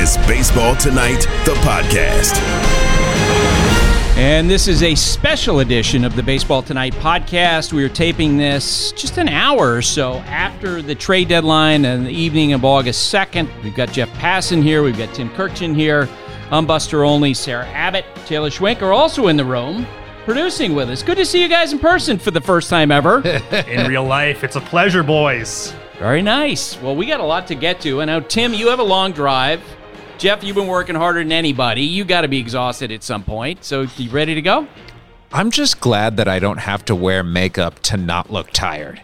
is Baseball Tonight, the podcast. And this is a special edition of the Baseball Tonight podcast. We are taping this just an hour or so after the trade deadline and the evening of August 2nd. We've got Jeff Passan here. We've got Tim Kirchin here. I'm Buster Olney. Sarah Abbott, Taylor Schwenk are also in the room producing with us. Good to see you guys in person for the first time ever. In real life, it's a pleasure, boys. Very nice. Well, we got a lot to get to. And now, Tim, you have a long drive. Jeff, you've been working harder than anybody. You got to be exhausted at some point. So, you ready to go? I'm just glad that I don't have to wear makeup to not look tired.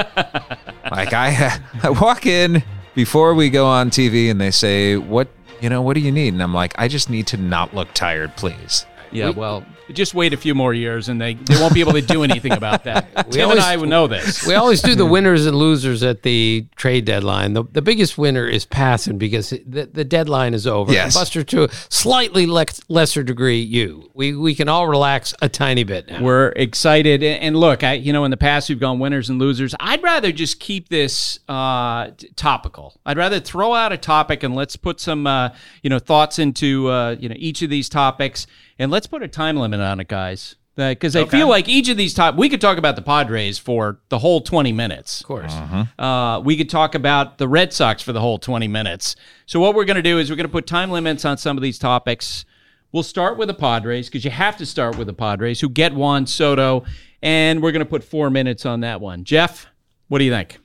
Like I walk in before we go on TV and they say, "What do you need?" And I'm like, "I just need to not look tired, please." Yeah, well, just wait a few more years and they won't be able to do anything about that. Tim and I would know this. We always do the winners and losers at the trade deadline. The biggest winner is Passan because the deadline is over. Yes. And Buster, to a slightly lesser degree, you. We can all relax a tiny bit now. We're excited. And look, in the past we've gone winners and losers. I'd rather just keep this topical. I'd rather throw out a topic and let's put some thoughts into each of these topics. And let's put a time limit on it, guys, because I feel like each of these we could talk about the Padres for the whole 20 minutes. Of course. We could talk about the Red Sox for the whole 20 minutes. So what we're going to do is we're going to put time limits on some of these topics. We'll start with the Padres because you have to start with the Padres, who get Juan Soto, and we're going to put 4 minutes on that one. Jeff, what do you think?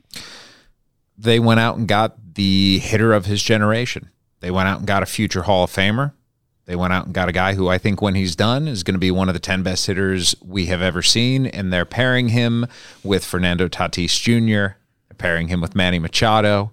They went out and got the hitter of his generation. They went out and got a future Hall of Famer. They went out and got a guy who I think when he's done is going to be one of the 10 best hitters we have ever seen, and they're pairing him with Fernando Tatis Jr., they're pairing him with Manny Machado,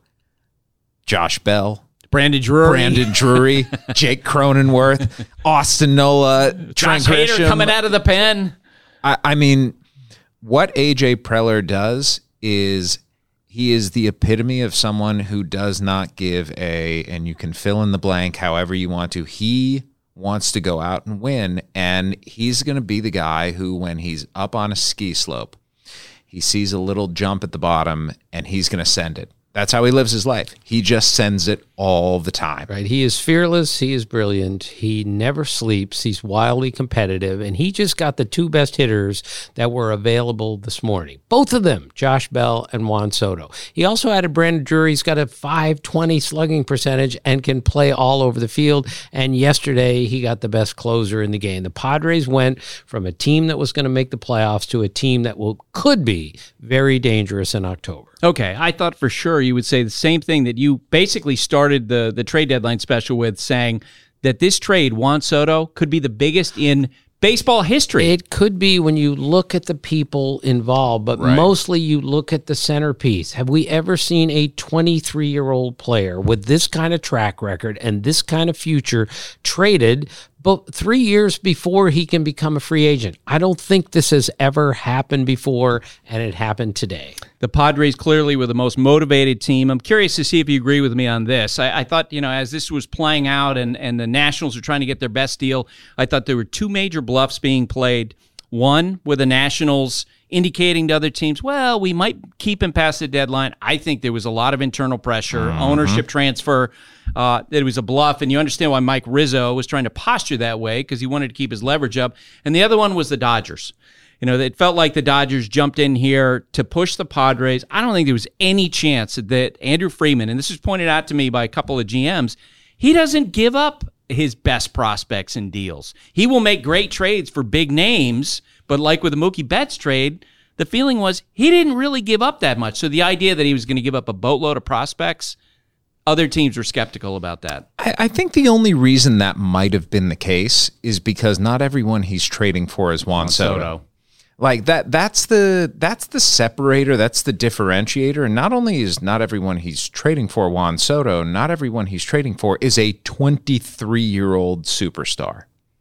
Josh Bell, Brandon Drury, Jake Cronenworth, Austin Nola, Josh Trent Hader Grisham. coming out of the pen. I mean, what A.J. Preller does is he is the epitome of someone who does not give and you can fill in the blank however you want to. He wants to go out and win, and he's going to be the guy who, when he's up on a ski slope, he sees a little jump at the bottom, and he's going to send it. That's how he lives his life. He just sends it all the time. Right. He is fearless. He is brilliant. He never sleeps. He's wildly competitive. And he just got the two best hitters that were available this morning. Both of them, Josh Bell and Juan Soto. He also added Brandon Drury. He's got a .520 slugging percentage and can play all over the field. And yesterday, he got the best closer in the game. The Padres went from a team that was going to make the playoffs to a team that could be very dangerous in October. Okay, I thought for sure you would say the same thing that you basically started the trade deadline special with, saying that this trade, Juan Soto, could be the biggest in baseball history. It could be when you look at the people involved, but mostly you look at the centerpiece. Have we ever seen a 23-year-old player with this kind of track record and this kind of future traded but 3 years before he can become a free agent? I don't think this has ever happened before, and it happened today. The Padres clearly were the most motivated team. I'm curious to see if you agree with me on this. I thought, as this was playing out and the Nationals were trying to get their best deal, I thought there were two major bluffs being played. One, with the Nationals indicating to other teams, well, we might keep him past the deadline. I think there was a lot of internal pressure, ownership transfer, that it was a bluff, and you understand why Mike Rizzo was trying to posture that way because he wanted to keep his leverage up. And the other one was the Dodgers. It felt like the Dodgers jumped in here to push the Padres. I don't think there was any chance that Andrew Friedman, and this was pointed out to me by a couple of GMs, he doesn't give up his best prospects in deals. He will make great trades for big names, but like with the Mookie Betts trade, the feeling was he didn't really give up that much. So the idea that he was going to give up a boatload of prospects, other teams were skeptical about that. I think the only reason that might have been the case is because not everyone he's trading for is Juan Soto. Like that's the separator, that's the differentiator. And not only is not everyone he's trading for Juan Soto, not everyone he's trading for is a 23-year-old superstar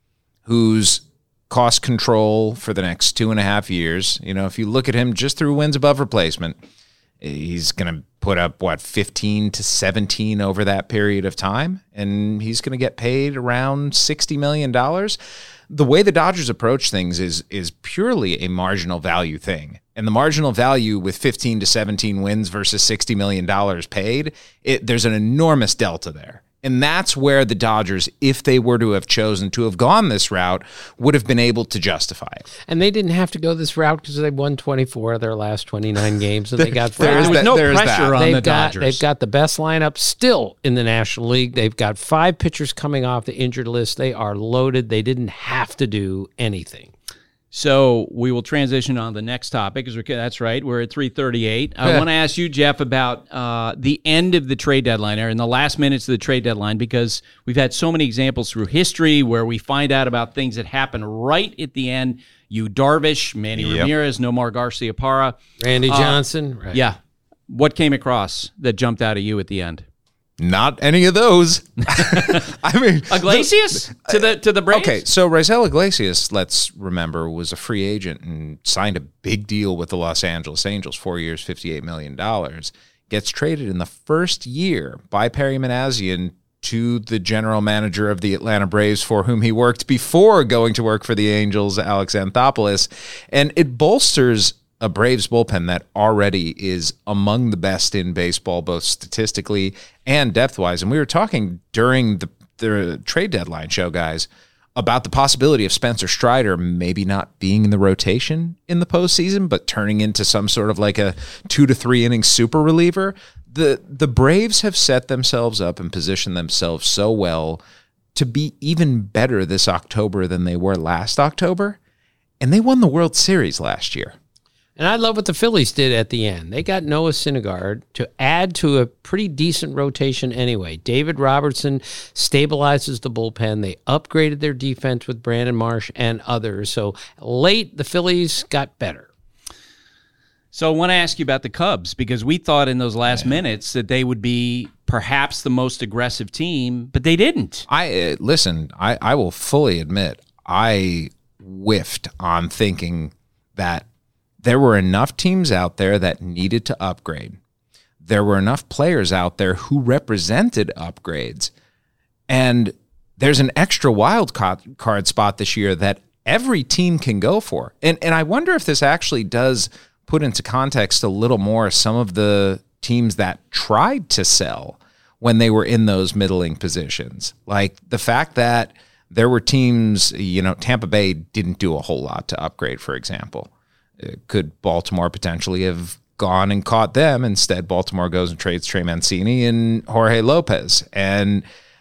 who's cost control for the next 2.5 years. If you look at him just through wins above replacement, he's going to put up, 15 to 17 over that period of time, and he's going to get paid around $60 million. The way the Dodgers approach things is purely a marginal value thing. And the marginal value with 15 to 17 wins versus $60 million paid, there's an enormous delta there. And that's where the Dodgers, if they were to have chosen to have gone this route, would have been able to justify it. And they didn't have to go this route because they won 24 of their last 29 games, and they got there was no pressure on the Dodgers. They've got the best lineup still in the National League. They've got 5 pitchers coming off the injured list. They are loaded. They didn't have to do anything. So we will transition on the next topic. That's right. We're at 3:38. I want to ask you, Jeff, about the end of the trade deadline, or in the last minutes of the trade deadline, because we've had so many examples through history where we find out about things that happen right at the end. Yu Darvish, Manny Ramirez, Nomar Garciaparra. Randy Johnson. Right. Yeah. What came across that jumped out at you at the end? Not any of those. I mean, Iglesias to the Braves. Okay, so Raisel Iglesias, let's remember, was a free agent and signed a big deal with the Los Angeles Angels, 4 years, $58 million. Gets traded in the first year by Perry Manassian to the general manager of the Atlanta Braves, for whom he worked before going to work for the Angels, Alex Anthopoulos, and it bolsters a Braves bullpen that already is among the best in baseball, both statistically and depth-wise. And we were talking during the trade deadline show, guys, about the possibility of Spencer Strider maybe not being in the rotation in the postseason, but turning into some sort of like a 2 to 3 inning super reliever. The Braves have set themselves up and positioned themselves so well to be even better this October than they were last October. And they won the World Series last year. And I love what the Phillies did at the end. They got Noah Syndergaard to add to a pretty decent rotation anyway. David Robertson stabilizes the bullpen. They upgraded their defense with Brandon Marsh and others. So late, the Phillies got better. So I want to ask you about the Cubs, because we thought in those last minutes that they would be perhaps the most aggressive team, but they didn't. I will fully admit, I whiffed on thinking that there were enough teams out there that needed to upgrade. There were enough players out there who represented upgrades. And there's an extra wild card spot this year that every team can go for. And I wonder if this actually does put into context a little more some of the teams that tried to sell when they were in those middling positions. Like the fact that there were teams, Tampa Bay didn't do a whole lot to upgrade, for example. Could Baltimore potentially have gone and caught them? Instead, Baltimore goes and trades Trey Mancini and Jorge Lopez. And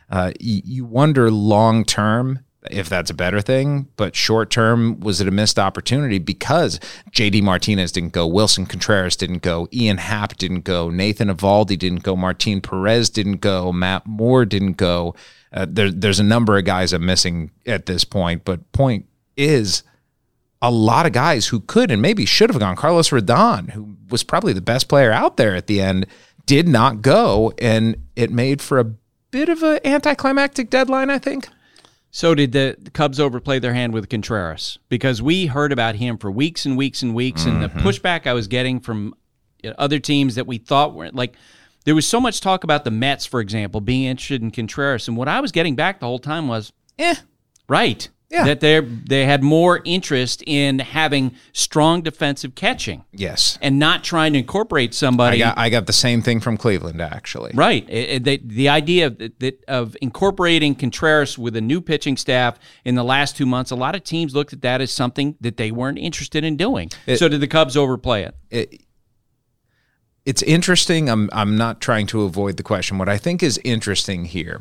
you wonder long-term if that's a better thing, but short-term, was it a missed opportunity because J.D. Martinez didn't go, Wilson Contreras didn't go, Ian Happ didn't go, Nathan Eovaldi didn't go, Martin Perez didn't go, Matt Moore didn't go. There's a number of guys I'm missing at this point, but point is, a lot of guys who could and maybe should have gone. Carlos Rodon, who was probably the best player out there at the end, did not go, and it made for a bit of an anticlimactic deadline, I think. So did the Cubs overplay their hand with Contreras? Because we heard about him for weeks and weeks and weeks, and the pushback I was getting from other teams that we thought were like, there was so much talk about the Mets, for example, being interested in Contreras, and what I was getting back the whole time was, right. Yeah. That they had more interest in having strong defensive catching. Yes. And not trying to incorporate somebody. I got the same thing from Cleveland, actually. Right. The idea of incorporating Contreras with a new pitching staff in the last 2 months, a lot of teams looked at that as something that they weren't interested in doing. So did the Cubs overplay it? It's interesting. I'm not trying to avoid the question. What I think is interesting here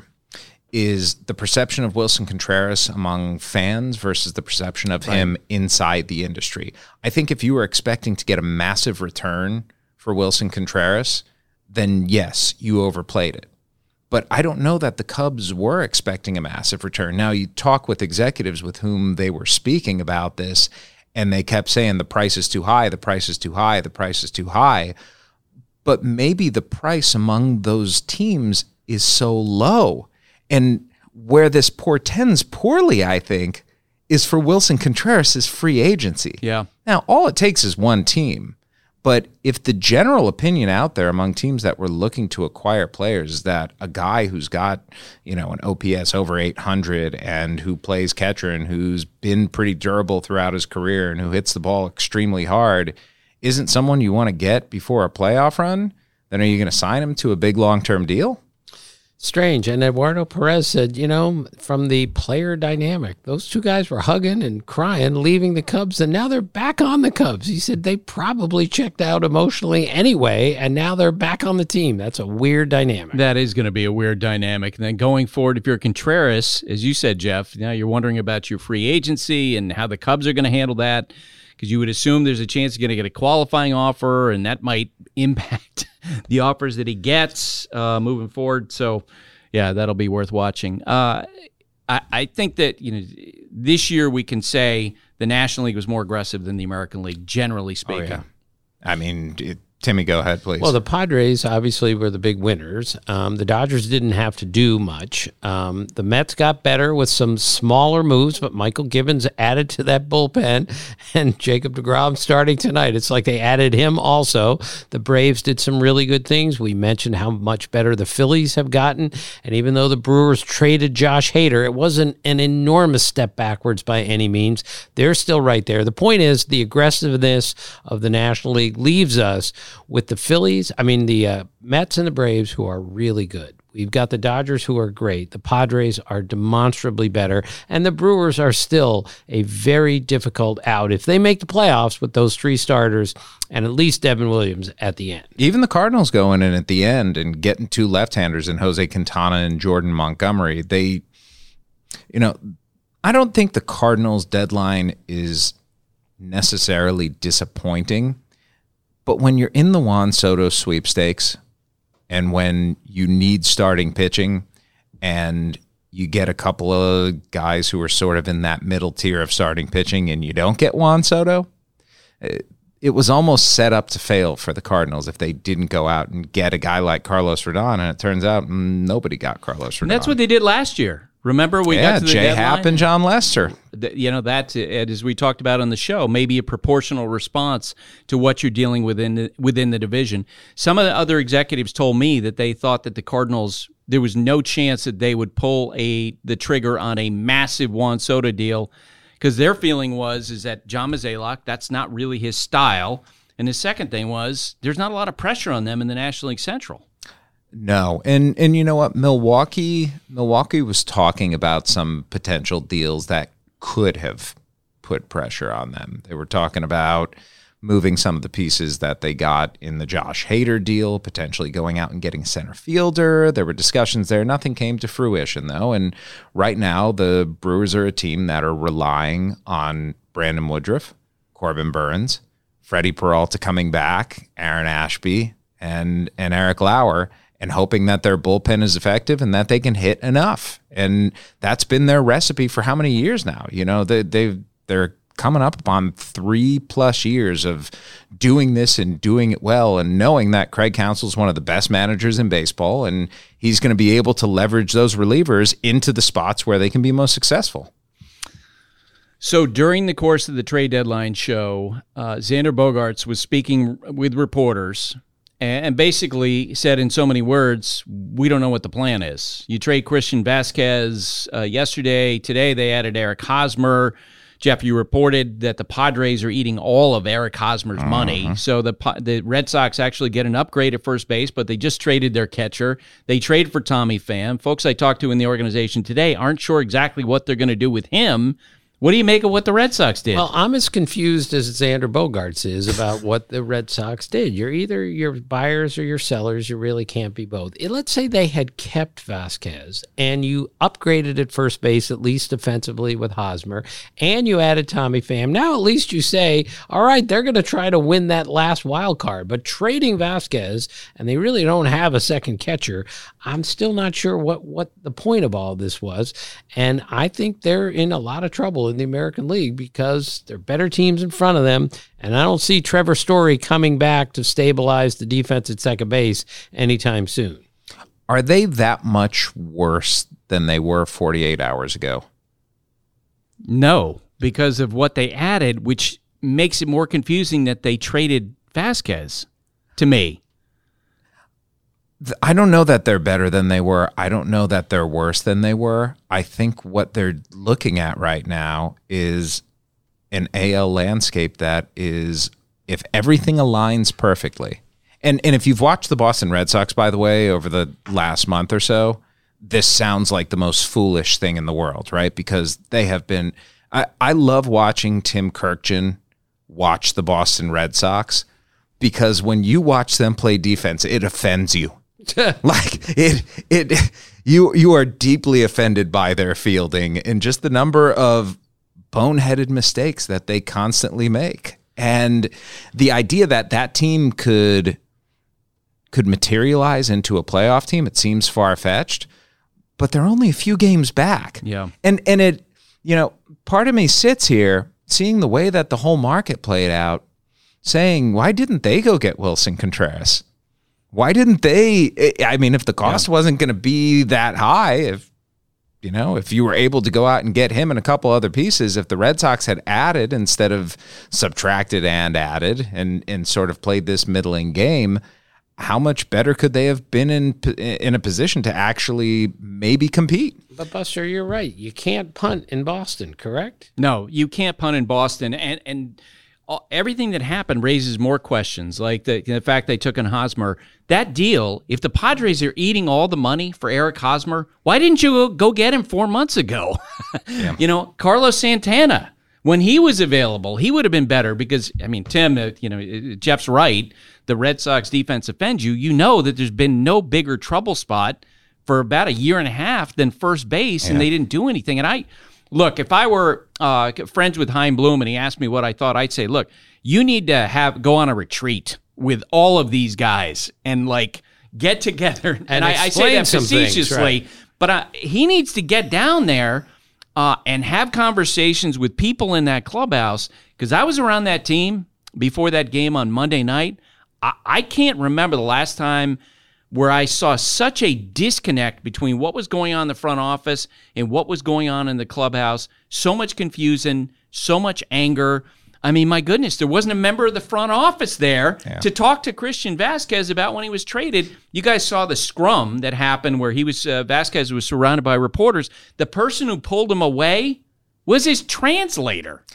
is the perception of Wilson Contreras among fans versus the perception of him inside the industry. I think if you were expecting to get a massive return for Wilson Contreras, then yes, you overplayed it. But I don't know that the Cubs were expecting a massive return. Now, you talk with executives with whom they were speaking about this, and they kept saying the price is too high, the price is too high, the price is too high. But maybe the price among those teams is so low. And where this portends poorly, I think, is for Wilson Contreras' free agency. Yeah. Now, all it takes is one team. But if the general opinion out there among teams that were looking to acquire players is that a guy who's got, an OPS over 800 and who plays catcher and who's been pretty durable throughout his career and who hits the ball extremely hard isn't someone you want to get before a playoff run, then are you going to sign him to a big long-term deal? Strange. And Eduardo Perez said, from the player dynamic, those two guys were hugging and crying, leaving the Cubs, and now they're back on the Cubs. He said they probably checked out emotionally anyway, and now they're back on the team. That's a weird dynamic. That is going to be a weird dynamic. And then going forward, if you're Contreras, as you said, Jeff, now you're wondering about your free agency and how the Cubs are going to handle that, because you would assume there's a chance you're going to get a qualifying offer, and that might impact the offers that he gets moving forward. So, yeah, that'll be worth watching. I think that this year we can say the National League was more aggressive than the American League, generally speaking. Oh, yeah. I mean, Timmy, go ahead, please. Well, the Padres obviously were the big winners. The Dodgers didn't have to do much. The Mets got better with some smaller moves, but Michael Gibbons added to that bullpen, and Jacob deGrom starting tonight. It's like they added him also. The Braves did some really good things. We mentioned how much better the Phillies have gotten, and even though the Brewers traded Josh Hader, it wasn't an enormous step backwards by any means. They're still right there. The point is the aggressiveness of the National League leaves us with the Phillies, the Mets and the Braves, who are really good. We've got the Dodgers, who are great. The Padres are demonstrably better. And the Brewers are still a very difficult out if they make the playoffs with those three starters and at least Devin Williams at the end. Even the Cardinals going in at the end and getting two left-handers in Jose Quintana and Jordan Montgomery. I don't think the Cardinals' deadline is necessarily disappointing. But when you're in the Juan Soto sweepstakes and when you need starting pitching and you get a couple of guys who are sort of in that middle tier of starting pitching and you don't get Juan Soto, it was almost set up to fail for the Cardinals if they didn't go out and get a guy like Carlos Rodon, and it turns out nobody got Carlos Rodon. And that's what they did last year. Remember, we got to the Jay deadline? Happ and John Lester. That, as we talked about on the show, maybe a proportional response to what you're dealing with within the division. Some of the other executives told me that they thought that the Cardinals, there was no chance that they would pull the trigger on a massive Juan Soto deal, because their feeling is that John Mozeliak, that's not really his style. And the second thing was there's not a lot of pressure on them in the National League Central. No, and you know what? Milwaukee was talking about some potential deals that could have put pressure on them. They were talking about moving some of the pieces that they got in the Josh Hader deal, potentially going out and getting a center fielder. There were discussions there. Nothing came to fruition, though. And right now, the Brewers are a team that are relying on Brandon Woodruff, Corbin Burns, Freddie Peralta coming back, Aaron Ashby, and Eric Lauer, and hoping that their bullpen is effective and that they can hit enough. And that's been their recipe for how many years now? They're coming up on 3+ years of doing this and doing it well, and knowing that Craig Counsell is one of the best managers in baseball, and he's going to be able to leverage those relievers into the spots where they can be most successful. So during the course of the trade deadline show, Xander Bogaerts was speaking with reporters and basically said in so many words, we don't know what the plan is. You trade Christian Vasquez yesterday. Today they added Eric Hosmer. Jeff, you reported that the Padres are eating all of Eric Hosmer's money. So the Red Sox actually get an upgrade at first base, but they just traded their catcher. They traded for Tommy Pham. Folks I talked to in the organization today aren't sure exactly what they're going to do with him. What do you make of what the Red Sox did? Well, I'm as confused as Xander Bogaerts is about what the Red Sox did. You're either your buyers or your sellers. You really can't be both. Let's say they had kept Vasquez and you upgraded at first base, at least defensively with Hosmer, and you added Tommy Pham. Now at least you say, all right, they're going to try to win that last wild card. But trading Vasquez, and they really don't have a second catcher, I'm still not sure what the point of all this was. And I think they're in a lot of trouble in the American League because there are better teams in front of them, and I don't see Trevor Story coming back to stabilize the defense at second base anytime soon. Are they that much worse than they were 48 hours ago? No, because of what they added, which makes it more confusing that they traded Vasquez to me. I don't know that they're better than they were. I don't know that they're worse than they were. I think what they're looking at right now is an AL landscape that is, if everything aligns perfectly, and if you've watched the Boston Red Sox, by the way, over the last month or so, this sounds like the most foolish thing in the world, right? Because they have been. I love watching Tim Kurkjian watch the Boston Red Sox, because when you watch them play defense, it offends you. You are deeply offended by their fielding and just the number of boneheaded mistakes that they constantly make. And the idea that that team could materialize into a playoff team, it seems far-fetched, but they're only a few games back. Yeah. And it, part of me sits here seeing the way that the whole market played out, saying, why didn't they go get Wilson Contreras? Why didn't they? I mean, if the cost wasn't going to be that high, if you were able to go out and get him and a couple other pieces, if the Red Sox had added instead of subtracted and added and sort of played this middling game, how much better could they have been in a position to actually maybe compete? But Buster, you're right. You can't punt in Boston, correct? No, you can't punt in Boston, and everything that happened raises more questions, like the fact they took in Hosmer. That deal, if the Padres are eating all the money for Eric Hosmer, why didn't you go get him 4 months ago? Yeah. Carlos Santana, when he was available, he would have been better because, Tim, Jeff's right. The Red Sox defense offends you. You know that there's been no bigger trouble spot for about a year and a half than first base, and they didn't do anything. And look, if I were friends with Chaim Bloom and he asked me what I thought, I'd say, look, you need to go on a retreat with all of these guys and get together. And I say that facetiously, right? But he needs to get down there and have conversations with people in that clubhouse, because I was around that team before that game on Monday night. I can't remember the last time where I saw such a disconnect between what was going on in the front office and what was going on in the clubhouse. So much confusion, so much anger. I mean, my goodness, there wasn't a member of the front office there to talk to Christian Vasquez about when he was traded. You guys saw the scrum that happened where Vasquez was surrounded by reporters. The person who pulled him away was his translator.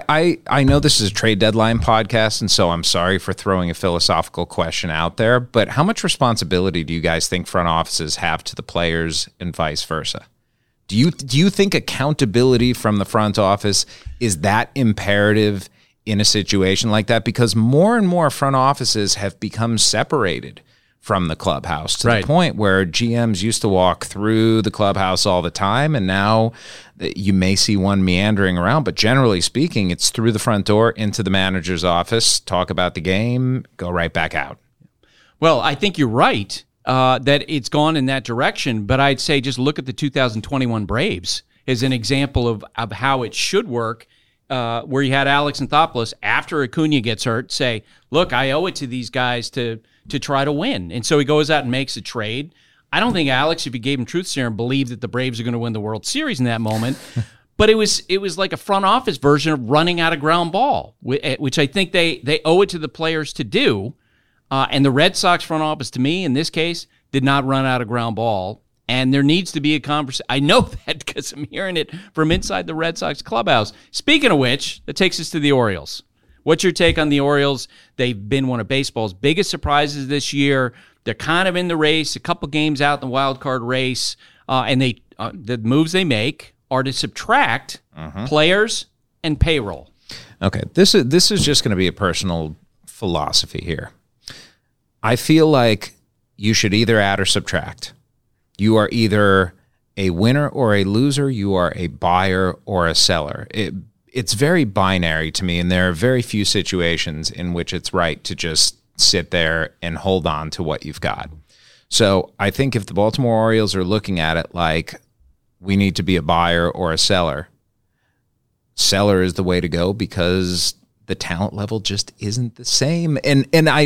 I know this is a trade deadline podcast, and so I'm sorry for throwing a philosophical question out there, but how much responsibility do you guys think front offices have to the players and vice versa? Do you think accountability from the front office is that imperative in a situation like that? Because more and more front offices have become separated from the clubhouse to the point where GMs used to walk through the clubhouse all the time, and now you may see one meandering around, but generally speaking, it's through the front door into the manager's office, talk about the game, go right back out. Well, I think you're right that it's gone in that direction, but I'd say just look at the 2021 Braves as an example of how it should work, where you had Alex Anthopoulos, after Acuna gets hurt, say, look, I owe it to these guys to try to win. And so he goes out and makes a trade. I don't think Alex, if you gave him truth serum, believed that the Braves are going to win the World Series in that moment. But it was like a front office version of running out a ground ball, which I think they owe it to the players to do. And the Red Sox front office, to me, in this case, did not run out a ground ball. And there needs to be a conversation. I know that because I'm hearing it from inside the Red Sox clubhouse. Speaking of which, that takes us to the Orioles. What's your take on the Orioles? They've been one of baseball's biggest surprises this year. They're kind of in the race, a couple games out in the wild card race, and the moves they make are to subtract players and payroll. Okay, this is just going to be a personal philosophy here. I feel like you should either add or subtract. You are either a winner or a loser. You are a buyer or a seller. It's very binary to me, and there are very few situations in which it's right to just sit there and hold on to what you've got. So I think if the Baltimore Orioles are looking at it like we need to be a buyer or a seller, seller is the way to go because the talent level just isn't the same. And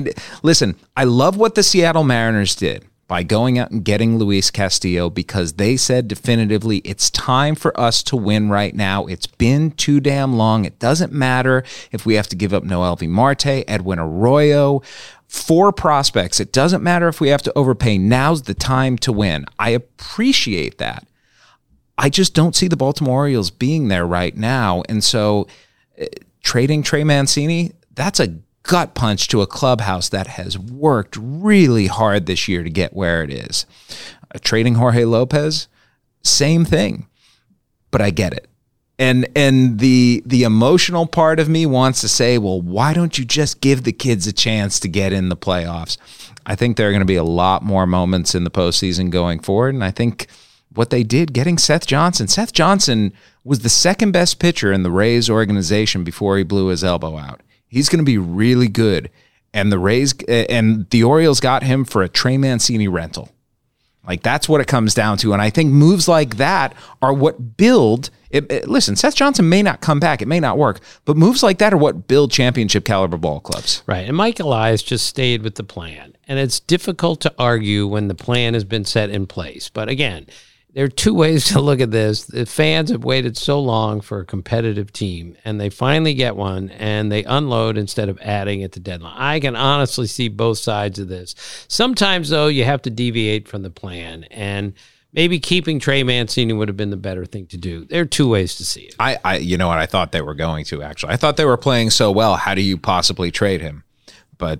I love what the Seattle Mariners did by going out and getting Luis Castillo, because they said definitively it's time for us to win right now. It's been too damn long. It doesn't matter if we have to give up Noelvi Marte, Edwin Arroyo, 4 prospects. It doesn't matter if we have to overpay. Now's the time to win. I appreciate that. I just don't see the Baltimore Orioles being there right now. And so trading Trey Mancini, that's a gut punch to a clubhouse that has worked really hard this year to get where it is. Trading Jorge Lopez, same thing. But I get it. And the emotional part of me wants to say, well, why don't you just give the kids a chance to get in the playoffs? I think there are going to be a lot more moments in the postseason going forward. And I think what they did, getting Seth Johnson was the second best pitcher in the Rays organization before he blew his elbow out. He's going to be really good. And the Rays and the Orioles got him for a Trey Mancini rental. Like, that's what it comes down to. And I think moves like that are what build listen, Seth Johnson may not come back. It may not work. But moves like that are what build championship caliber ball clubs. Right. And Mike Elias just stayed with the plan. And it's difficult to argue when the plan has been set in place. But again, there are two ways to look at this. The fans have waited so long for a competitive team, and they finally get one, and they unload instead of adding at the deadline. I can honestly see both sides of this. Sometimes, though, you have to deviate from the plan, and maybe keeping Trey Mancini would have been the better thing to do. There are two ways to see it. I you know what? I thought they were going to, actually. I thought they were playing so well. How do you possibly trade him? But...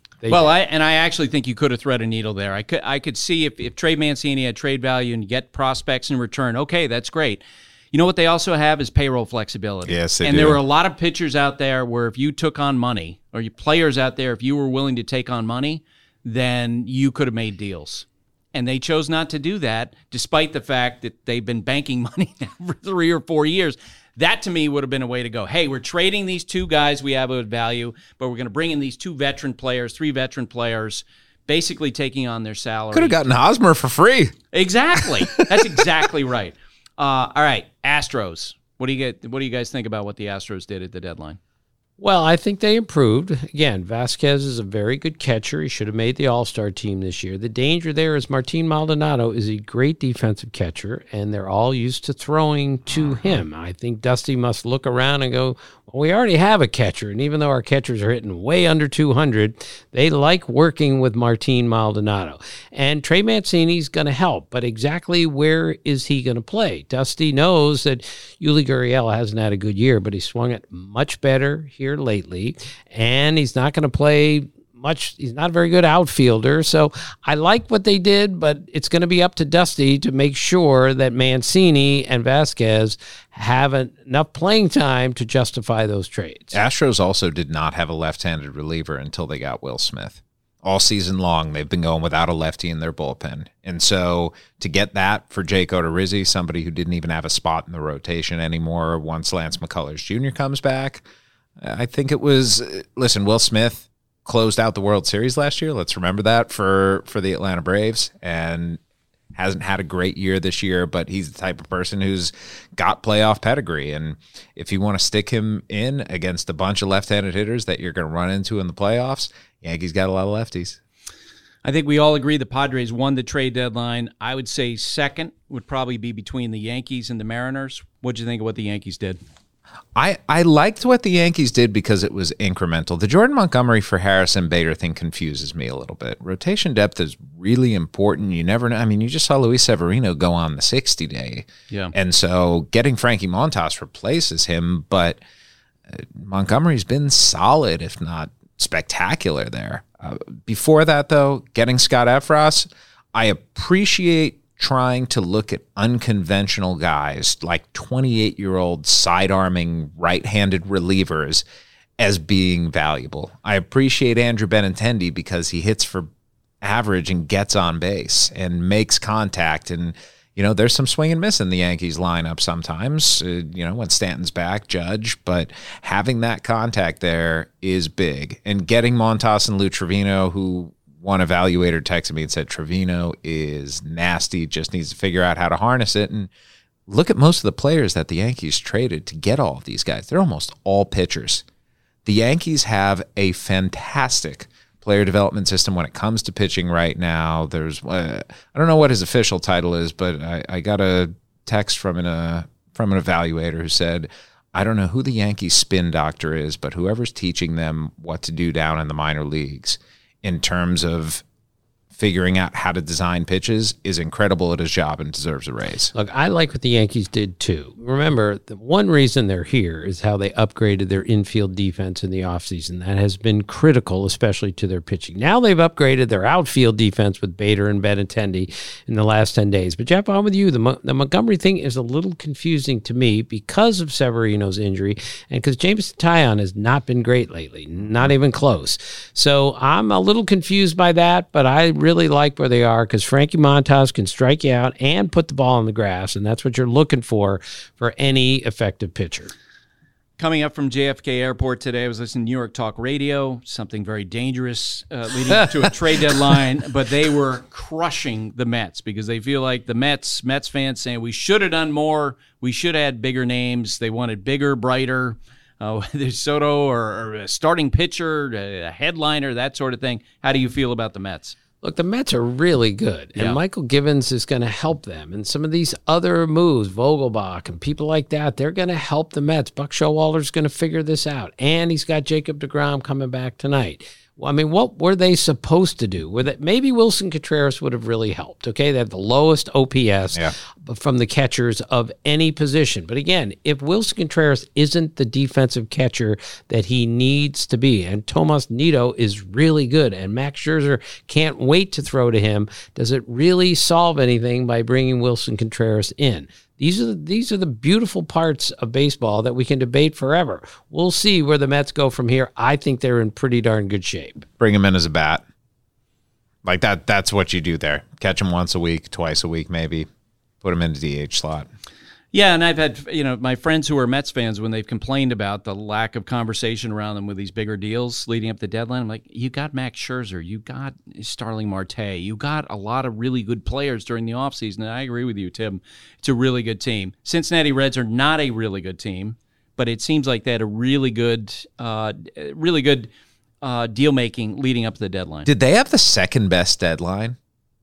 I actually think you could have threaded a needle there. I could see if Trey Mancini had trade value and get prospects in return, okay, that's great. You know what they also have is payroll flexibility. Yes, they do. And there were a lot of pitchers out there where if you took on money, or you players out there, if you were willing to take on money, then you could have made deals. And they chose not to do that, despite the fact that they've been banking money now for 3 or 4 years. That, to me, would have been a way to go. Hey, we're trading these two guys we have at value, but we're going to bring in these 3 veteran players, basically taking on their salary. Could have gotten Hosmer for free. Exactly. That's exactly right. All right, Astros. What do you guys think about what the Astros did at the deadline? Well, I think they improved. Again, Vasquez is a very good catcher. He should have made the All-Star team this year. The danger there is Martin Maldonado is a great defensive catcher, and they're all used to throwing to him. I think Dusty must look around and go, well, we already have a catcher, and even though our catchers are hitting way under 200, they like working with Martin Maldonado. And Trey Mancini's going to help, but exactly where is he going to play? Dusty knows that Yuli Gurriel hasn't had a good year, but he swung it much better here lately, and he's not going to play much. He's not a very good outfielder, so I like what they did, but it's going to be up to Dusty to make sure that Mancini and Vasquez have enough playing time to justify those trades. Astros also did not have a left-handed reliever until they got Will Smith. All season long, they've been going without a lefty in their bullpen. And so to get that for Jake Odorizzi, somebody who didn't even have a spot in the rotation anymore once Lance McCullers Jr. comes back, I think it was, listen, Will Smith closed out the World Series last year. Let's remember that for the Atlanta Braves, and hasn't had a great year this year, but he's the type of person who's got playoff pedigree. And if you want to stick him in against a bunch of left-handed hitters that you're going to run into in the playoffs, Yankees got a lot of lefties. I think we all agree the Padres won the trade deadline. I would say second would probably be between the Yankees and the Mariners. What'd you think of what the Yankees did? I liked what the Yankees did because it was incremental. The Jordan Montgomery for Harrison Bader thing confuses me a little bit. Rotation depth is really important. You never know. I mean, you just saw Luis Severino go on the 60-day. Yeah. And so getting Frankie Montas replaces him, but Montgomery's been solid, if not spectacular there. Before that, though, getting Scott Effross, I appreciate trying to look at unconventional guys like 28-year-old side-arming right-handed relievers as being valuable. I appreciate Andrew Benintendi because he hits for average and gets on base and makes contact. And, you know, there's some swing and miss in the Yankees lineup sometimes, when Stanton's back, Judge. But having that contact there is big. And getting Montas and Lou Trevino, who one evaluator texted me and said, Trevino is nasty, just needs to figure out how to harness it. And look at most of the players that the Yankees traded to get all of these guys. They're almost all pitchers. The Yankees have a fantastic player development system when it comes to pitching right now. There's, I don't know what his official title is, but I got a text from an evaluator who said, I don't know who the Yankees spin doctor is, but whoever's teaching them what to do down in the minor leagues in terms of figuring out how to design pitches is incredible at his job and deserves a raise. Look, I like what the Yankees did too. Remember, the one reason they're here is how they upgraded their infield defense in the offseason. That has been critical, especially to their pitching. Now they've upgraded their outfield defense with Bader and Benintendi in the last 10 days. But Jeff, I'm with you. The Montgomery thing is a little confusing to me because of Severino's injury and because Jameson Taillon has not been great lately, not even close. So I'm a little confused by that, but I really like where they are because Frankie Montas can strike you out and put the ball on the grass, and that's what you're looking for any effective pitcher. Coming up from JFK Airport today, I was listening to New York Talk Radio, something very dangerous leading to a trade deadline, but they were crushing the Mets because they feel like the Mets fans saying we should have done more, we should have had bigger names, they wanted bigger, brighter, whether Soto or a starting pitcher, a headliner, that sort of thing. How do you feel about the Mets? Look, the Mets are really good, and Michael Givens is going to help them. And some of these other moves, Vogelbach and people like that, they're going to help the Mets. Buck Showalter's going to figure this out. And he's got Jacob deGrom coming back tonight. Well, I mean, what were they supposed to do? Maybe Wilson Contreras would have really helped, okay? They have the lowest OPS from the catchers of any position. But again, if Wilson Contreras isn't the defensive catcher that he needs to be, and Tomas Nido is really good, and Max Scherzer can't wait to throw to him, does it really solve anything by bringing Wilson Contreras in? These are the beautiful parts of baseball that we can debate forever. We'll see where the Mets go from here. I think they're in pretty darn good shape. Bring him in as a bat. Like that's what you do there. Catch him once a week, twice a week maybe. Put him in the DH slot. Yeah, and I've had my friends who are Mets fans when they've complained about the lack of conversation around them with these bigger deals leading up to the deadline. I'm like, you got Max Scherzer, you got Starling Marte, you got a lot of really good players during the offseason, and I agree with you, Tim. It's a really good team. Cincinnati Reds are not a really good team, but it seems like they had a really good deal making leading up to the deadline. Did they have the second best deadline?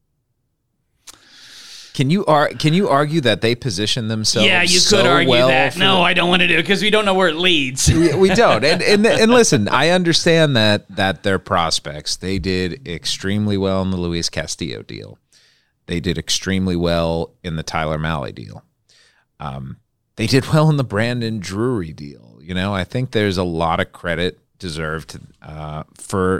Can you argue that they position themselves? Yeah, you so could argue well that. No, I don't want to do it because we don't know where it leads. We don't. And listen, I understand that their prospects, they did extremely well in the Luis Castillo deal. They did extremely well in the Tyler Mahle deal. They did well in the Brandon Drury deal. I think there's a lot of credit deserved for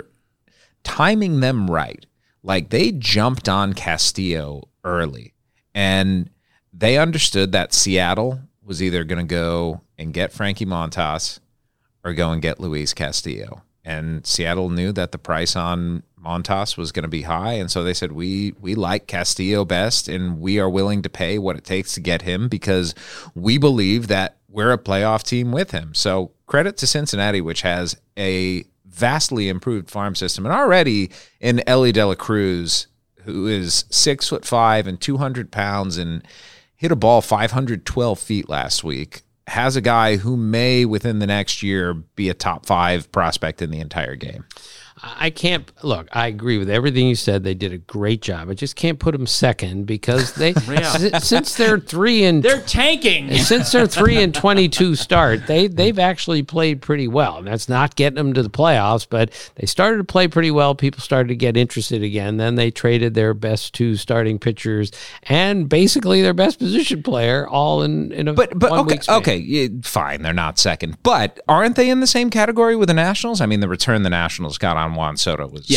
timing them right. Like they jumped on Castillo early. And they understood that Seattle was either going to go and get Frankie Montas or go and get Luis Castillo. And Seattle knew that the price on Montas was going to be high, and so they said, we like Castillo best, and we are willing to pay what it takes to get him because we believe that we're a playoff team with him. So credit to Cincinnati, which has a vastly improved farm system. And already in Ellie De La Cruz, who is 6'5" and 200 pounds and hit a ball 512 feet last week, has a guy who may within the next year be a top 5 prospect in the entire game. I can't look. I agree with everything you said. They did a great job. I just can't put them second because they since they're they're tanking. Since their 3-22 start, they've actually played pretty well. And that's not getting them to the playoffs, but they started to play pretty well. People started to get interested again. Then they traded their best 2 starting pitchers and basically their best position player all in a but 1 week span. Okay, fine. They're not second, but aren't they in the same category with the Nationals? I mean, the return the Nationals got on Juan Soto was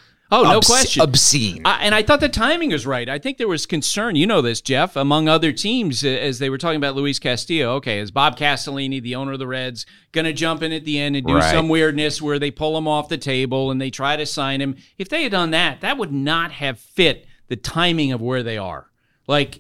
no question. Obscene. And I thought the timing was right. I think there was concern, you know this, Jeff, among other teams as they were talking about Luis Castillo. Okay, is Bob Castellini, the owner of the Reds, going to jump in at the end and do some weirdness where they pull him off the table and they try to sign him? If they had done that, that would not have fit the timing of where they are. Like,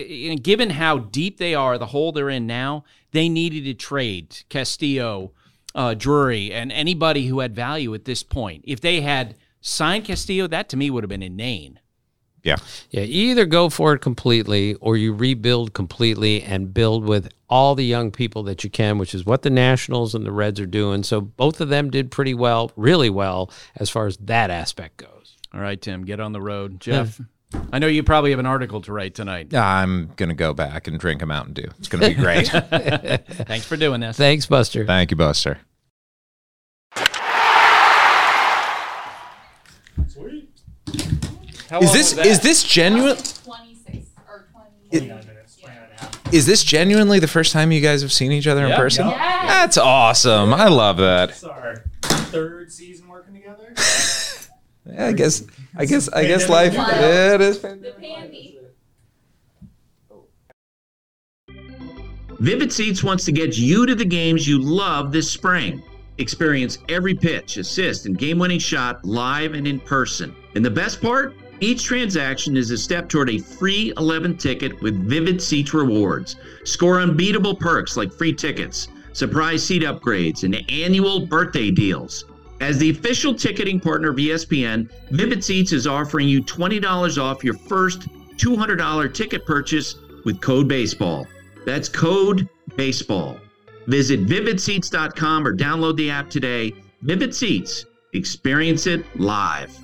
given how deep they are, the hole they're in now, they needed to trade Castillo, Drury, and anybody who had value at this point. If they had signed Castillo, that to me would have been inane. Yeah, you either go for it completely or you rebuild completely and build with all the young people that you can, which is what the Nationals and the Reds are doing. So both of them did pretty well, really well, as far as that aspect goes. All right, Tim, get on the road. Jeff, I know you probably have an article to write tonight. I'm going to go back and drink a Mountain Dew. It's going to be great. Thanks for doing this. Thanks, Buster. Thank you, Buster. Sweet. Is this genuine? 26 or 20. 29 minutes, 29 and a half. Is this genuinely the first time you guys have seen each other in person? Yes. That's awesome. I love that. It's our third season working together. Yeah, I guess life. Yeah, it is. The pandy. Vivid Seats wants to get you to the games you love this spring. Experience every pitch, assist, and game-winning shot live and in person. And the best part? Each transaction is a step toward a free 11th ticket with Vivid Seats rewards. Score unbeatable perks like free tickets, surprise seat upgrades, and annual birthday deals. As the official ticketing partner of ESPN, Vivid Seats is offering you $20 off your first $200 ticket purchase with code BASEBALL. That's code BASEBALL. Visit vividseats.com or download the app today. Vivid Seats. Experience it live.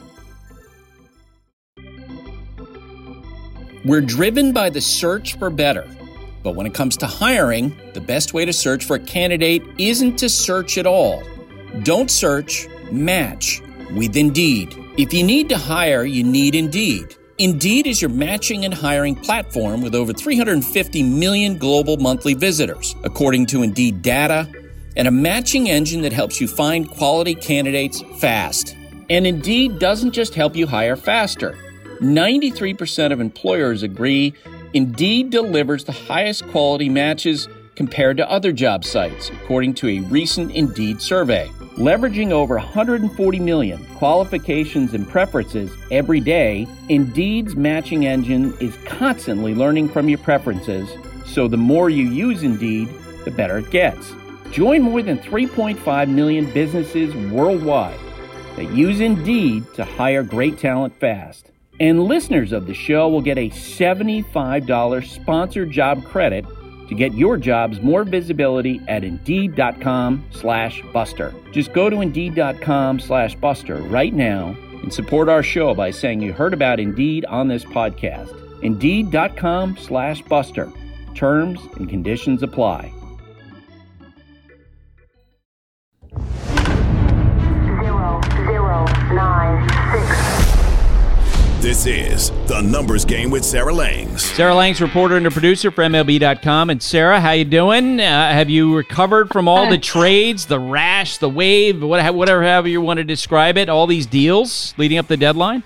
We're driven by the search for better. But when it comes to hiring, the best way to search for a candidate isn't to search at all. Don't search, match with Indeed. If you need to hire, you need Indeed. Indeed is your matching and hiring platform with over 350 million global monthly visitors, according to Indeed data, and a matching engine that helps you find quality candidates fast. And Indeed doesn't just help you hire faster. 93% of employers agree Indeed delivers the highest quality matches compared to other job sites, according to a recent Indeed survey. Leveraging over 140 million qualifications and preferences every day, Indeed's matching engine is constantly learning from your preferences, so the more you use Indeed, the better it gets. Join more than 3.5 million businesses worldwide that use Indeed to hire great talent fast. And listeners of the show will get a $75 sponsored job credit to get your jobs more visibility at Indeed.com/Buster. Just go to Indeed.com/Buster right now and support our show by saying you heard about Indeed on this podcast. Indeed.com/Buster. Terms and conditions apply. 0096. This is The Numbers Game with Sarah Langs. Sarah Langs, reporter and a producer for MLB.com. And Sarah, how you doing? Have you recovered from all the trades, the rash, the wave, whatever, however you want to describe it, all these deals leading up the deadline?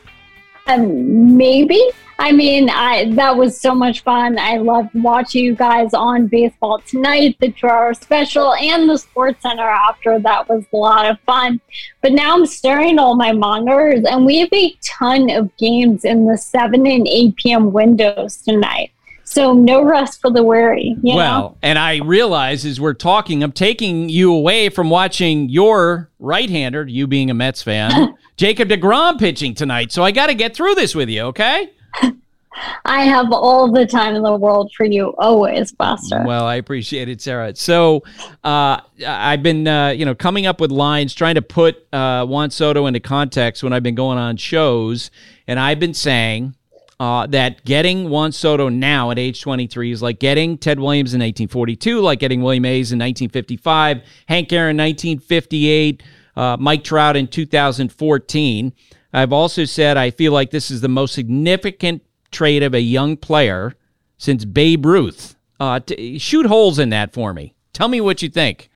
Maybe. I mean, that was so much fun. I loved watching you guys on Baseball Tonight, the 2-hour special, and the Sports Center after. That was a lot of fun. But now I'm staring at all my monitors, and we have a ton of games in the 7 and 8 p.m. windows tonight. So no rest for the weary. You know? And I realize as we're talking, I'm taking you away from watching your right-hander, you being a Mets fan, Jacob deGrom pitching tonight. So I got to get through this with you, okay? I have all the time in the world for you, always, Buster. Well, I appreciate it, Sarah. So I've been, coming up with lines, trying to put Juan Soto into context when I've been going on shows, and I've been saying that getting Juan Soto now at age 23 is like getting Ted Williams in 1942, like getting William Hayes in 1955, Hank Aaron in 1958, Mike Trout in 2014. I've also said I feel like this is the most significant trade of a young player since Babe Ruth. Shoot holes in that for me. Tell me what you think.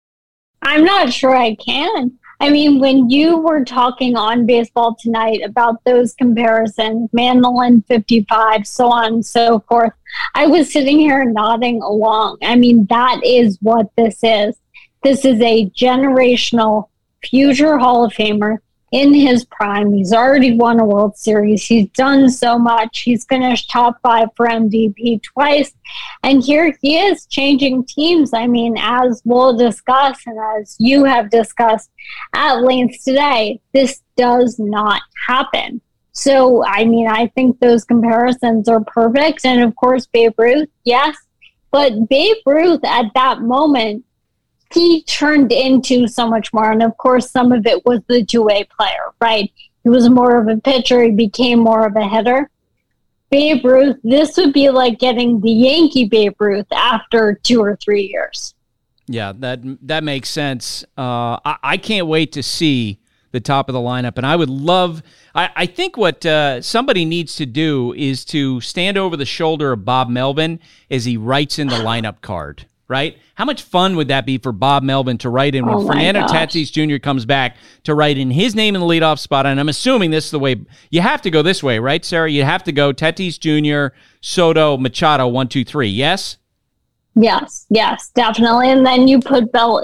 I'm not sure I can. I mean, when you were talking on Baseball Tonight about those comparisons, Manlin 55, so on and so forth, I was sitting here nodding along. I mean, that is what this is. This is a generational future Hall of Famer in his prime. He's already won a World Series. He's done so much. He's finished top 5 for MVP twice. And here he is changing teams. I mean, as we'll discuss and as you have discussed at length today, this does not happen. So, I mean, I think those comparisons are perfect. And of course, Babe Ruth, yes. But Babe Ruth at that moment, he turned into so much more. And of course, some of it was the two-way player, right? He was more of a pitcher. He became more of a hitter. Babe Ruth, this would be like getting the Yankee Babe Ruth after 2 or 3 years. Yeah, that makes sense. I can't wait to see the top of the lineup. And I would love, I think what somebody needs to do is to stand over the shoulder of Bob Melvin as he writes in the lineup card, right? How much fun would that be for Bob Melvin to write in when Fernando Tatis Jr. comes back to write in his name in the leadoff spot? And I'm assuming this is the way, you have to go this way, right, Sarah? You have to go Tatis Jr., Soto, Machado, 1, 2, 3, yes? Yes, definitely. And then you put Bell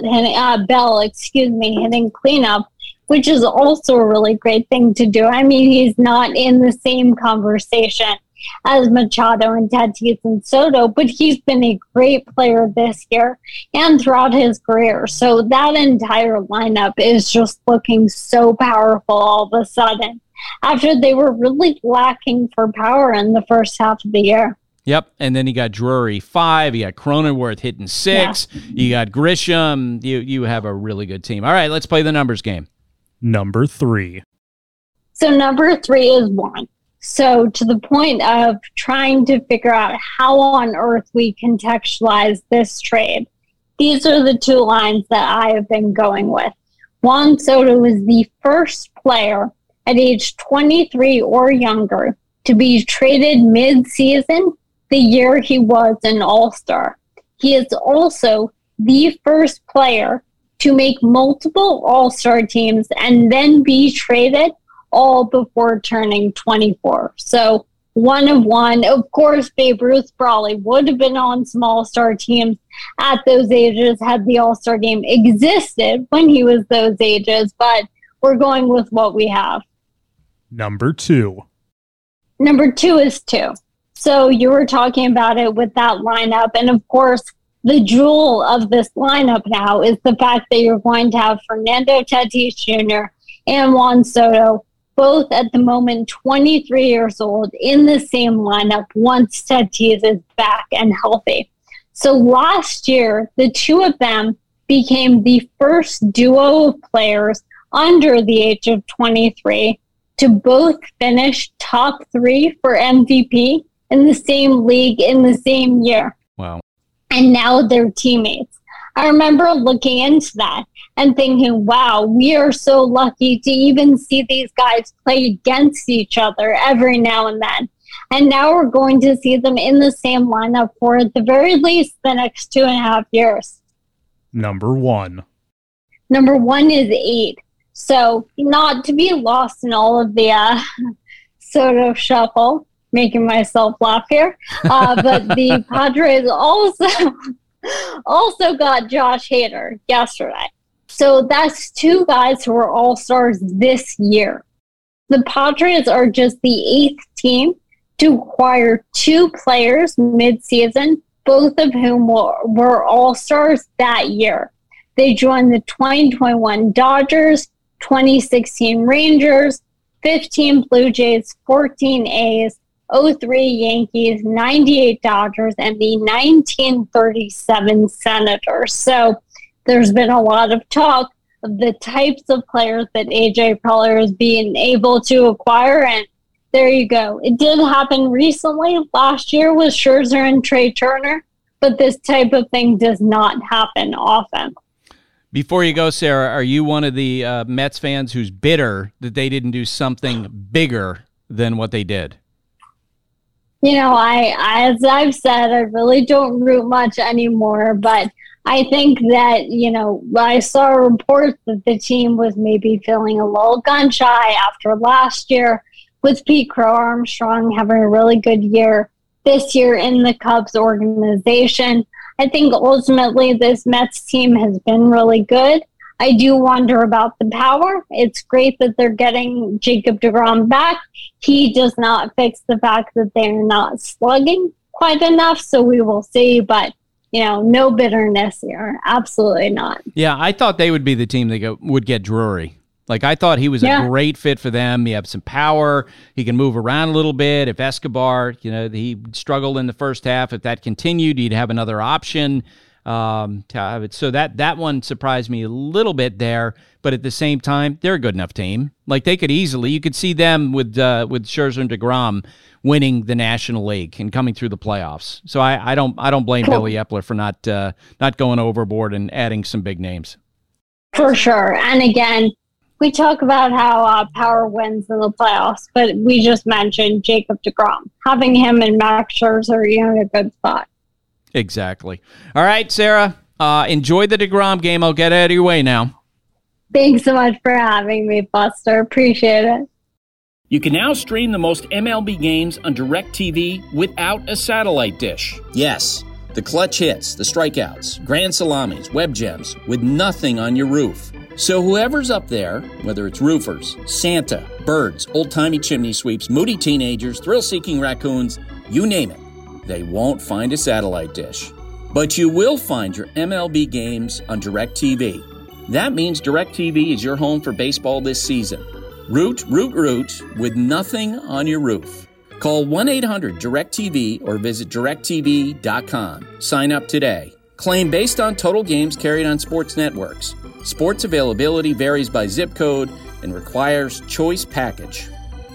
hitting cleanup, which is also a really great thing to do. I mean, he's not in the same conversation as Machado and Tatis and Soto, but he's been a great player this year and throughout his career. So that entire lineup is just looking so powerful all of a sudden after they were really lacking for power in the first half of the year. Yep, and then you got Drury 5, you got Cronenworth hitting 6, you got Grisham. You have a really good team. All right, let's play the numbers game. Number 3. So number 3 is 1. So to the point of trying to figure out how on earth we contextualize this trade, these are the 2 lines that I have been going with. Juan Soto is the first player at age 23 or younger to be traded mid-season the year he was an All-Star. He is also the first player to make multiple All-Star teams and then be traded all before turning 24. So 1 of 1. Of course, Babe Ruth probably would have been on some All-Star teams at those ages had the All-Star game existed when he was those ages, but we're going with what we have. Number 2. Number 2 is 2. So you were talking about it with that lineup, and of course, the jewel of this lineup now is the fact that you're going to have Fernando Tatis Jr. and Juan Soto, both at the moment 23 years old, in the same lineup once Tatis is back and healthy. So last year, the 2 of them became the first duo of players under the age of 23 to both finish top 3 for MVP in the same league in the same year. Wow. And now they're teammates. I remember looking into that and thinking, wow, we are so lucky to even see these guys play against each other every now and then. And now we're going to see them in the same lineup for at the very least the next 2.5 years. Number 1. Number 1 is 8. So not to be lost in all of the Soto shuffle, making myself laugh here, but the Padres also got Josh Hader yesterday. So that's 2 guys who are all-stars this year. The Padres are just the 8th team to acquire 2 players mid-season, both of whom were all-stars that year. They joined the 2021 Dodgers, 2016 Rangers, 15 Blue Jays, 14 A's, 03 Yankees, 98 Dodgers, and the 1937 Senators. So there's been a lot of talk of the types of players that AJ Preller is being able to acquire, and there you go. It did happen recently. Last year with Scherzer and Trey Turner, but this type of thing does not happen often. Before you go, Sarah, are you one of the Mets fans who's bitter that they didn't do something bigger than what they did? You know, as I've said, I really don't root much anymore, but I think that, you know, I saw a report that the team was maybe feeling a little gun shy after last year with Pete Crow Armstrong having a really good year this year in the Cubs organization. I think ultimately this Mets team has been really good. I do wonder about the power. It's great that they're getting Jacob deGrom back. He does not fix the fact that they're not slugging quite enough, so we will see. But, you know, no bitterness here. Absolutely not. Yeah, I thought they would be the team that would get Drury. Like, I thought he was a great fit for them. He has some power. He can move around a little bit. If Escobar, you know, he struggled in the first half. If that continued, he'd have another option. To have it. So that one surprised me a little bit there, but at the same time, they're a good enough team. Like, they could easily, you could see them with Scherzer and DeGrom winning the National League and coming through the playoffs. So I don't blame Billy Epler for not going overboard and adding some big names. For sure. And again, We talk about how power wins in the playoffs, but we just mentioned Jacob deGrom. Having him and Max Scherzer, you're in a good spot. Exactly. All right, Sarah, enjoy the deGrom game. I'll get out of your way now. Thanks so much for having me, Buster. Appreciate it. You can now stream the most MLB games on DirecTV without a satellite dish. Yes, the clutch hits, the strikeouts, grand salamis, web gems, with nothing on your roof. So whoever's up there, whether it's roofers, Santa, birds, old-timey chimney sweeps, moody teenagers, thrill-seeking raccoons, you name it, they won't find a satellite dish. But you will find your MLB games on DirecTV. That means DirecTV is your home for baseball this season. Root with nothing on your roof. Call 1-800-DirecTV or visit directtv.com. Sign up today. Claim based on total games carried on sports networks. Sports availability varies by zip code and requires choice package.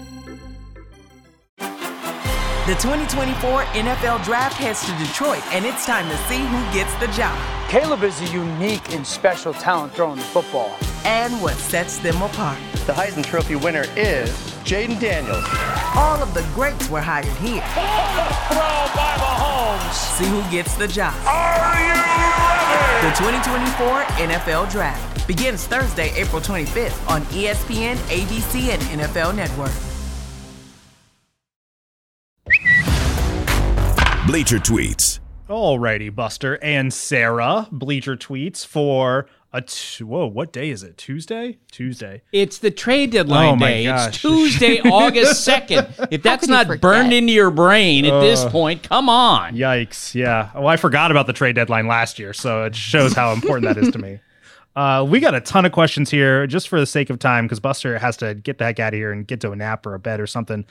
The 2024 NFL Draft heads to Detroit, and it's time to see who gets the job. Caleb is a unique and special talent throwing the football. And what sets them apart. The Heisman Trophy winner is Jaden Daniels. All of the greats were hired here. Throw by Mahomes. See who gets the job. Are you ready? The 2024 NFL Draft begins Thursday, April 25th on ESPN, ABC, and NFL Network. Bleacher Tweets. Alrighty, Buster and Sarah. Bleacher Tweets for what day is it? Tuesday? It's the trade deadline day. Gosh. It's Tuesday, August 2nd. If that's not burned into your brain at this point, come on. Yikes, yeah. Well, I forgot about the trade deadline last year, so it shows how important that is to me. We got a ton of questions here, just for the sake of time, because Buster has to get the heck out of here and get to a nap or a bed or something.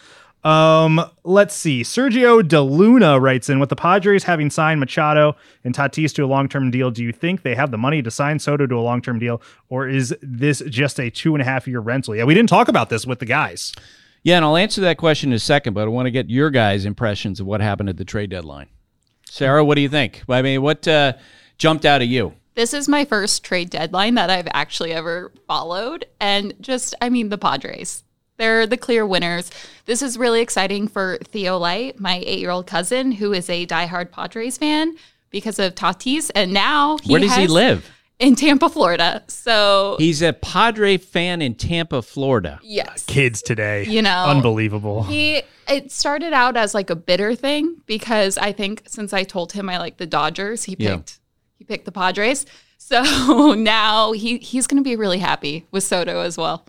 Let's see. Sergio De Luna writes in, with the Padres having signed Machado and Tatis to a long-term deal, do you think they have the money to sign Soto to a long-term deal, or is this just a 2.5-year rental? Yeah, we didn't talk about this with the guys. Yeah, and I'll answer that question in a second, but I want to get your guys' impressions of what happened at the trade deadline. Sarah, what do you think? I mean, what jumped out at you? This is my first trade deadline that I've actually ever followed. And the Padres. They're the clear winners. This is really exciting for Theo Light, my 8-year-old cousin, who is a diehard Padres fan because of Tatis. And now where does he live? In Tampa, Florida. So he's a Padre fan in Tampa, Florida. Yes. Kids today. Unbelievable. It started out as like a bitter thing because I think since I told him I like the Dodgers, he picked the Padres. So now he's going to be really happy with Soto as well.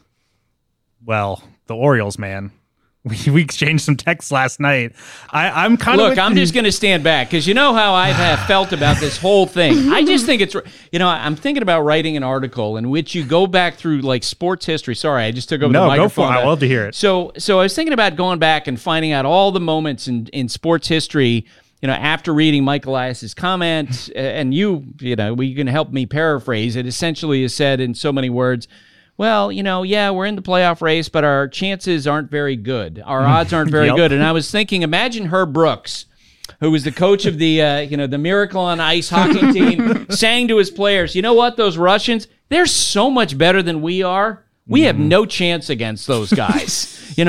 Well, the Orioles, man. We exchanged some texts last night. I'm kind of... Look, I'm just going to stand back because you know how I have felt about this whole thing. I just think it's... I'm thinking about writing an article in which you go back through like sports history. Sorry, I just took over the microphone. No, go for it. I love to hear it. So I was thinking about going back and finding out all the moments in sports history, after reading Mike Elias's comment, and you can help me paraphrase. It essentially is said in so many words, well, we're in the playoff race, but our chances aren't very good. Our odds aren't very good. And I was thinking, imagine Herb Brooks, who was the coach of the, the Miracle on Ice hockey team, saying to his players, you know what, those Russians, they're so much better than we are. We have no chance against those guys. The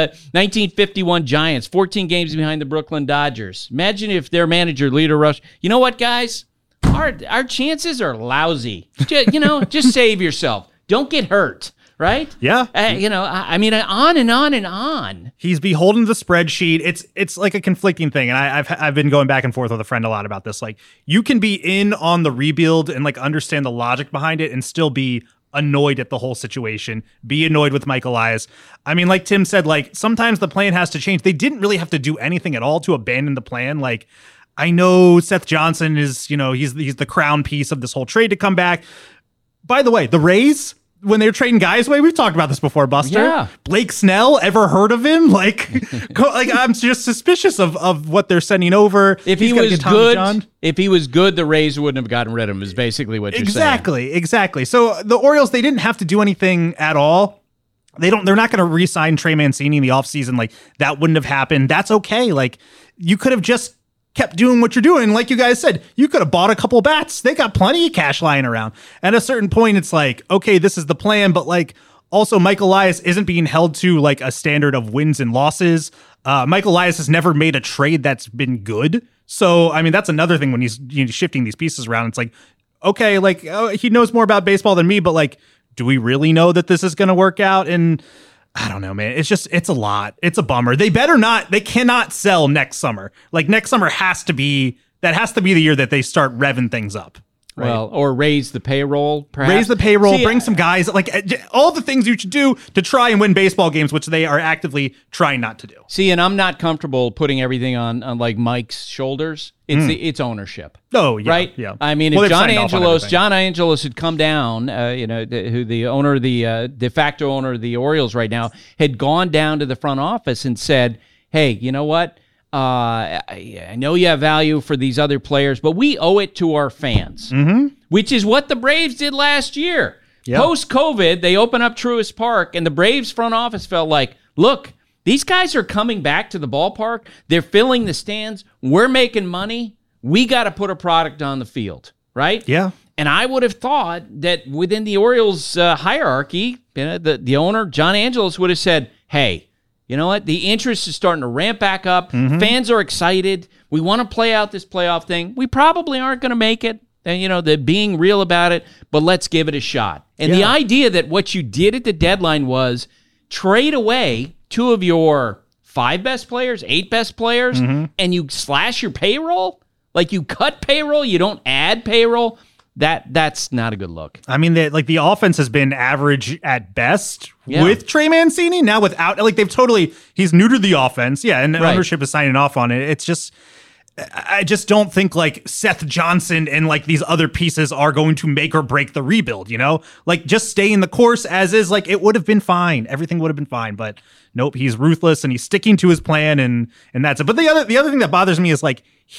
1951 Giants, 14 games behind the Brooklyn Dodgers. Imagine if their manager, Lito Rush, you know what, guys? Our chances are lousy. Just save yourself. Don't get hurt, right? Yeah. On and on and on. He's beholden to the spreadsheet. It's like a conflicting thing, and I've been going back and forth with a friend a lot about this. Like, you can be in on the rebuild and like understand the logic behind it, and still be annoyed at the whole situation. Be annoyed with Mike Elias. I mean, like Tim said, like sometimes the plan has to change. They didn't really have to do anything at all to abandon the plan. Like, I know Seth Johnson is, he's the crown piece of this whole trade to come back. By the way, the Rays, when they're trading guys away, we've talked about this before, Buster. Yeah. Blake Snell, ever heard of him? Like I'm just suspicious of what they're sending over. If he was good, the Rays wouldn't have gotten rid of him, is basically what you're saying. Exactly. So the Orioles, they didn't have to do anything at all. They're not going to re-sign Trey Mancini in the offseason. Like, that wouldn't have happened. That's okay. Like, you could have just kept doing what you're doing. Like you guys said, you could have bought a couple bats. They got plenty of cash lying around. At a certain point, it's like, okay, this is the plan, but like Also, Michael Elias isn't being held to like a standard of wins and losses. Michael Elias has never made a trade that's been good. So, I mean, that's another thing when he's shifting these pieces around. It's like, okay, like he knows more about baseball than me, but like, do we really know that this is going to work out? And I don't know, man. It's a lot. It's a bummer. They cannot sell next summer. Like next summer has to be the year that they start revving things up. Right? Well, or raise the payroll, perhaps. Raise the payroll, bring some guys, like all the things you should do to try and win baseball games, which they are actively trying not to do. See, and I'm not comfortable putting everything on like Mike's shoulders. It's ownership. Oh, yeah. Right? Yeah. I mean, if John Angelos had come down, who the owner, the de facto owner of the Orioles right now, had gone down to the front office and said, hey, you know what? I know you have value for these other players, but we owe it to our fans, which is what the Braves did last year. Yep. Post-COVID, they opened up Truist Park, and the Braves front office felt like, look, these guys are coming back to the ballpark. They're filling the stands. We're making money. We got to put a product on the field, right? Yeah. And I would have thought that within the Orioles hierarchy, the owner, John Angelos, would have said, hey, you know what? The interest is starting to ramp back up. Fans are excited. We want to play out this playoff thing. We probably aren't going to make it. And, they're being real about it, but let's give it a shot. And the idea that what you did at the deadline was trade away 2 of your 5 best players, 8 best players, and you slash your payroll? Like you cut payroll, you don't add payroll? That's not a good look. I mean, the offense has been average at best with Trey Mancini. Now without, like he's neutered the offense. Yeah, and ownership is signing off on it. It's just, I just don't think like Seth Johnson and like these other pieces are going to make or break the rebuild, Like just stay in the course as is, like it would have been fine. Everything would have been fine, but nope, he's ruthless and he's sticking to his plan and that's it. But the other thing that bothers me is like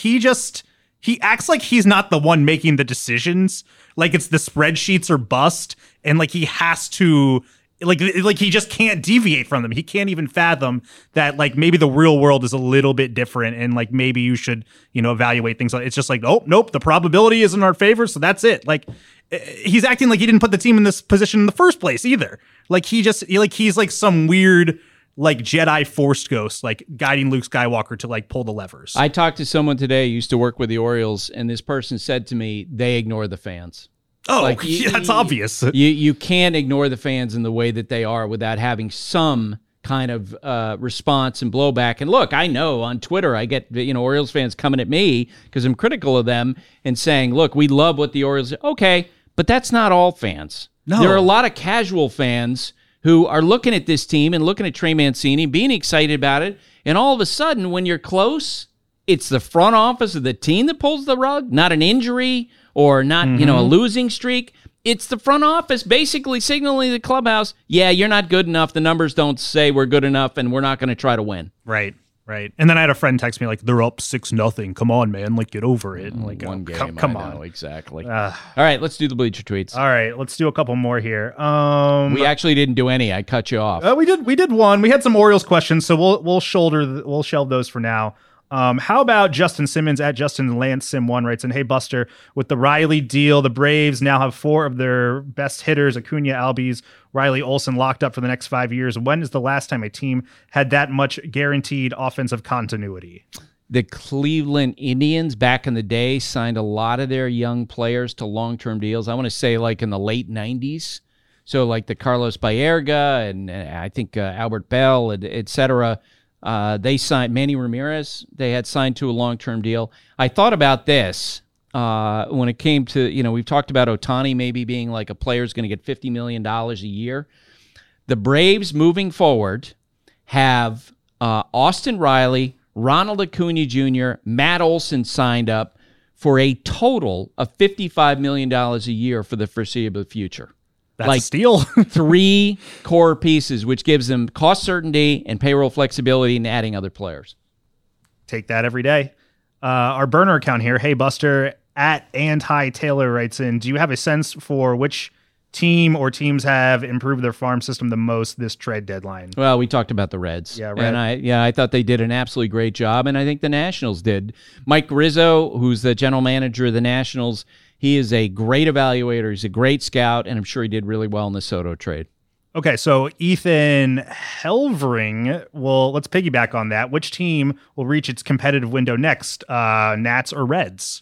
he acts like he's not the one making the decisions. Like it's the spreadsheets or bust. And like he has to, like he just can't deviate from them. He can't even fathom that like maybe the real world is a little bit different. And like maybe you should, evaluate things. It's just like, nope, the probability is in our favor. So that's it. Like he's acting like he didn't put the team in this position in the first place either. Like he's like some weird, like Jedi Force ghost, like guiding Luke Skywalker to like pull the levers. I talked to someone today who used to work with the Orioles, and this person said to me, they ignore the fans. Oh, that's obvious. You can't ignore the fans in the way that they are without having some kind of response and blowback. And look, I know on Twitter, I get Orioles fans coming at me because I'm critical of them and saying, look, we love what the Orioles do. Okay, but that's not all fans. No. There are a lot of casual fans who are looking at this team and looking at Trey Mancini, being excited about it, and all of a sudden, when you're close, it's the front office of the team that pulls the rug, not an injury or not, a losing streak. It's the front office basically signaling the clubhouse, yeah, you're not good enough. The numbers don't say we're good enough, and we're not going to try to win. Right. And then I had a friend text me like, they're up 6-0. Come on, man. Like, get over it. And like, one game. Come on. Exactly. All All right, let's do the Bleacher Tweets. All right, let's do a couple more here. We actually didn't do any. I cut you off. We did one. We had some Orioles questions, so we'll shelve those for now. How about Justin Simmons at Justin Lance Sim 1 writes in, hey Buster, with the Riley deal, the Braves now have 4 of their best hitters, Acuna, Albies, Riley, Olsen, locked up for the next 5 years. When is the last time a team had that much guaranteed offensive continuity? The Cleveland Indians back in the day signed a lot of their young players to long-term deals. I want to say like in the late 90s. So like the Carlos Baerga and I think Albert Bell, et cetera. They signed Manny Ramirez. They had signed to a long-term deal. I thought about this when it came to, we've talked about Ohtani maybe being like a player's going to get $50 million a year. The Braves moving forward have Austin Riley, Ronald Acuna Jr., Matt Olson signed up for a total of $55 million a year for the foreseeable future. That's a steal. 3 core pieces, which gives them cost certainty and payroll flexibility in adding other players. Take that every day. Our burner account here, hey Buster, at Anti Taylor writes in, do you have a sense for which team or teams have improved their farm system the most this trade deadline? Well, we talked about the Reds. Yeah, right. And I thought they did an absolutely great job, and I think the Nationals did. Mike Rizzo, who's the general manager of the Nationals, he is a great evaluator. He's a great scout, and I'm sure he did really well in the Soto trade. Okay, so Ethan Helvering, well, let's piggyback on that. Which team will reach its competitive window next, Nats or Reds?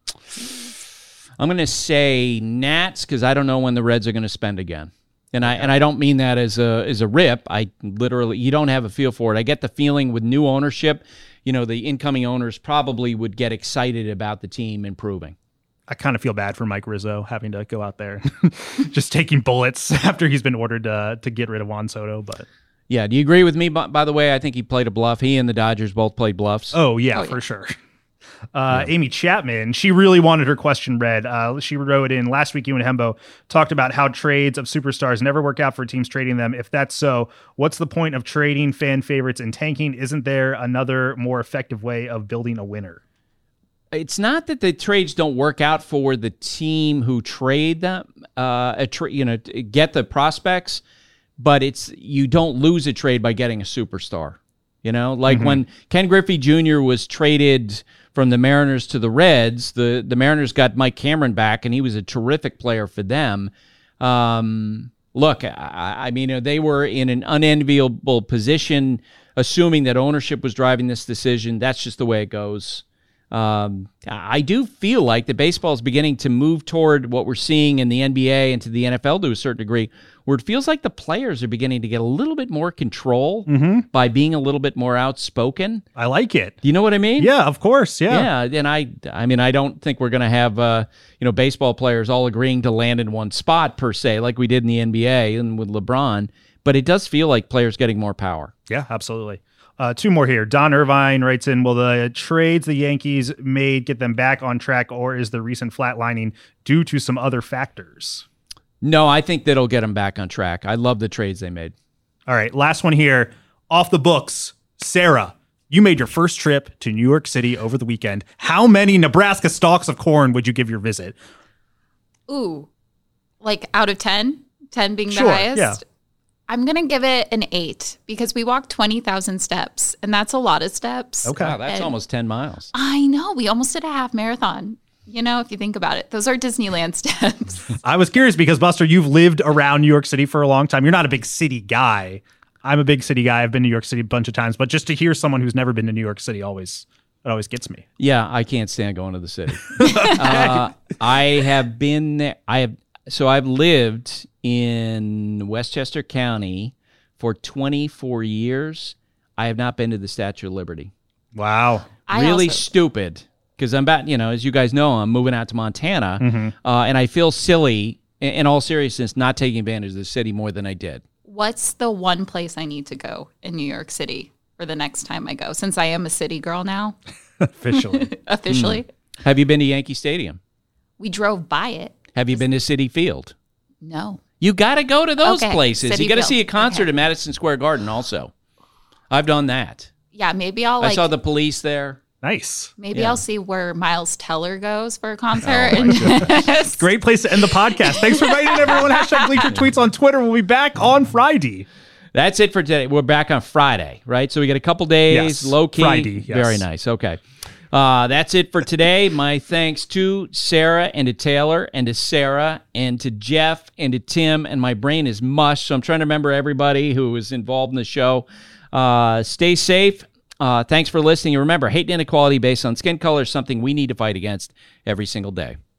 I'm going to say Nats because I don't know when the Reds are going to spend again. And I don't mean that as a rip. I literally, you don't have a feel for it. I get the feeling with new ownership, the incoming owners probably would get excited about the team improving. I kind of feel bad for Mike Rizzo having to go out there just taking bullets after he's been ordered to get rid of Juan Soto. But yeah, do you agree with me? By the way, I think he played a bluff. He and the Dodgers both played bluffs. Oh, yeah, for sure. Amy Chapman, she really wanted her question read. She wrote in last week, you and Hembo talked about how trades of superstars never work out for teams trading them. If that's so, what's the point of trading fan favorites and tanking? Isn't there another more effective way of building a winner? It's not that the trades don't work out for the team who trade them, get the prospects, but you don't lose a trade by getting a superstar. When Ken Griffey Jr. was traded from the Mariners to the Reds, the Mariners got Mike Cameron back, and he was a terrific player for them. Look, I mean, they were in an unenviable position, assuming that ownership was driving this decision. That's just the way it goes. I do feel like the baseball is beginning to move toward what we're seeing in the NBA and to the NFL to a certain degree, where it feels like the players are beginning to get a little bit more control by being a little bit more outspoken. I like it. Do you know what I mean? Yeah, of course. Yeah. Yeah. And I don't think we're going to have, baseball players all agreeing to land in one spot per se, like we did in the NBA and with LeBron, but it does feel like players getting more power. Yeah, absolutely. Two more here. Don Irvine writes in, will the trades the Yankees made get them back on track, or is the recent flatlining due to some other factors? No, I think that'll get them back on track. I love the trades they made. All right, last one here. Off the books. Sarah, you made your first trip to New York City over the weekend. How many Nebraska stalks of corn would you give your visit? Ooh, like out of 10? 10 being the Sure, highest? yeah. I'm going to give it an 8 because we walked 20,000 steps, and that's a lot of steps. Okay. Wow, that's almost 10 miles. I know. We almost did a half marathon. If you think about it, those are Disneyland steps. I was curious because, Buster, you've lived around New York City for a long time. You're not a big city guy. I'm a big city guy. I've been to New York City a bunch of times, but just to hear someone who's never been to New York City always gets me. Yeah, I can't stand going to the city. I have been there. I've lived in Westchester County for 24 years. I have not been to the Statue of Liberty. Wow. Really stupid. Because I'm about, as you guys know, I'm moving out to Montana, and I feel silly, in all seriousness, not taking advantage of the city more than I did. What's the one place I need to go in New York City for the next time I go, since I am a city girl now? Officially. Officially. Have you been to Yankee Stadium? We drove by it. Have you been to Citi Field? No. You got to go to those places. City you got to Field. see a concert at Madison Square Garden also. I've done that. Yeah, maybe I'll I saw the Police there. Nice. Maybe I'll see where Miles Teller goes for a concert. Great place to end the podcast. Thanks for writing, everyone. # Bleacher Tweets on Twitter. We'll be back on Friday. That's it for today. We're back on Friday, right? So we get a couple days, low key. Friday, yes. Very nice. Okay. That's it for today. My thanks to Sarah and to Taylor and to Sarah and to Jeff and to Tim. And my brain is mush, so I'm trying to remember everybody who was involved in the show. Stay safe. Thanks for listening. And remember, hate and inequality based on skin color is something we need to fight against every single day.